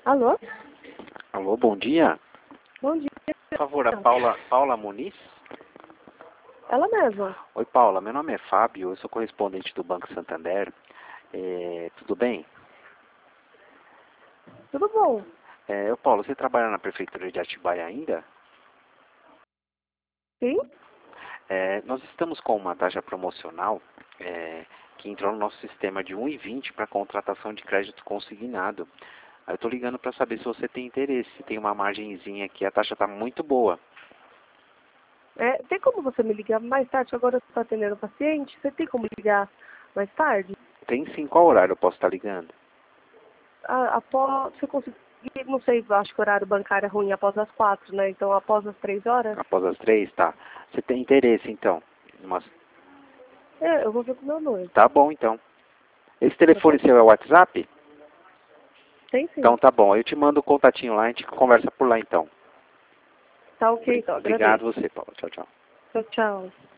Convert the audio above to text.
Alô? Alô, bom dia. Bom dia. Por favor, a Paula Muniz? Ela mesma. Oi, Paula. Meu nome é Fábio, eu sou correspondente do Banco Santander. Tudo bem? Tudo bom? Paulo, você trabalha na Prefeitura de Atibaia ainda? Sim? Nós estamos com uma taxa promocional que entrou no nosso sistema de 1,20 para contratação de crédito consignado. Aí eu estou ligando para saber se você tem interesse. Tem uma margenzinha aqui, a taxa está muito boa. Tem como você me ligar mais tarde? Agora eu estou atendendo o paciente. Você tem como ligar mais tarde? Tem sim, qual horário eu posso estar ligando? Após, você conseguir, não sei, acho que o horário bancário é ruim após as 4, né? Então após as 3 horas? Após as 3, tá? Você tem interesse, então? Eu vou ver com o meu noivo. Tá bom, então. Esse Tá bom? telefone seu é o WhatsApp? Tem sim. Então tá bom, eu te mando o contatinho lá, a gente conversa por lá então. Tá ok, então. Obrigado Agradeço. você, Paulo. Tchau, tchau. Tchau, tchau.